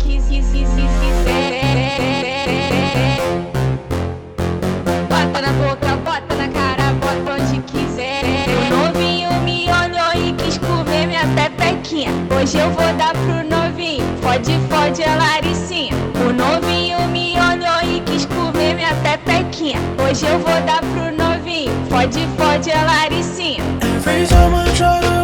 Bota na boca, bota na cara, bota onde quiser. O novinho me olhou e quis comer minha pepequinha. Hoje eu vou dar pro novinho, fode, fode a Laricinha. O novinho me olhou e quis comer minha pepequinha. Hoje eu vou dar pro novinho, fode, fode a Laricinha. Every time I try to